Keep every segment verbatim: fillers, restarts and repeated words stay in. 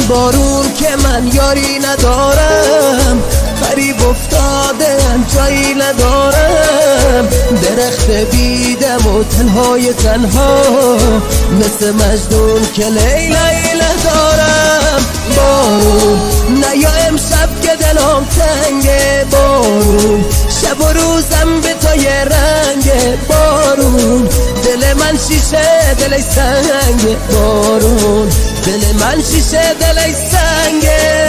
بارون که من یاری ندارم، غریب افتاده جایی ندارم، درخت بیدم و تنهای تنها، مثل مجنون که لیلی ندارم. بارون نیا امشب که دلم تنگه، بارون شب و روزم به تو یه رنگه، بارون دل من شیشه دلش سنگه، بارون دل من شیشه دلش سنگه.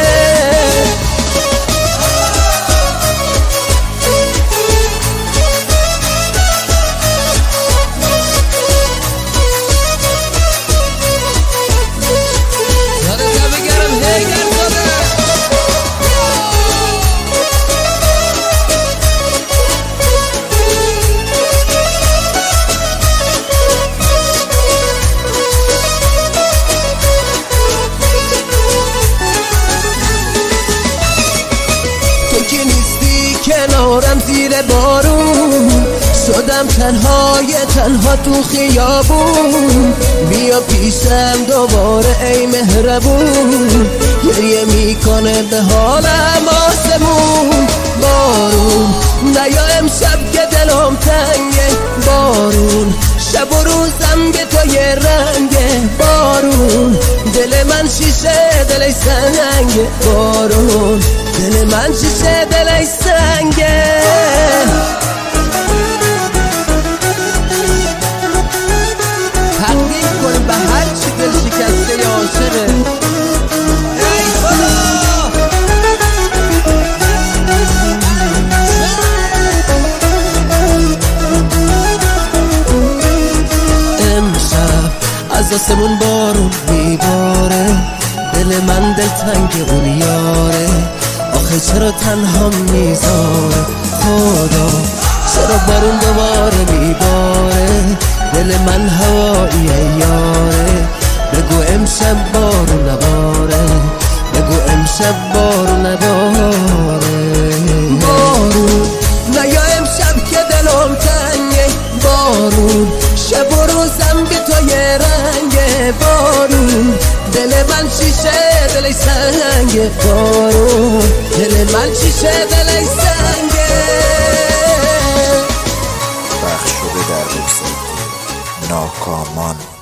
کنارم زیر بارون شدم تنهای تنها تو خیابون، بیا پیشم دوباره ای مهربون، گریه میکنه به حالم آسمون. بارون نیا امشب که دلم تنگه، بارون شب و روزم به تو یه رنگه، بارون دل من شیشه دلش سنگه، بارون دل من شیشه دلش سنگه. تقدیم کن به هر چی دل شکسته یا عاشقه. ای خدا امشب از آسمون بارون میباره، دل من دلتنگ اون یاره، آخه چرا تنها میذاره، خدا چرا بارون دوباره میباره، دل من هواییه یاره، بگو امشب بارون نباره، بگو امشب بارون نباره. بارون نیا امشب که دلم تنگه، بارون شب و روزم به تو یه رنگه، بارون دل من شیشه دلش سنگه، بارون دل من شیشه دلش سنگه. بخش شده در وبسایت ناکامان.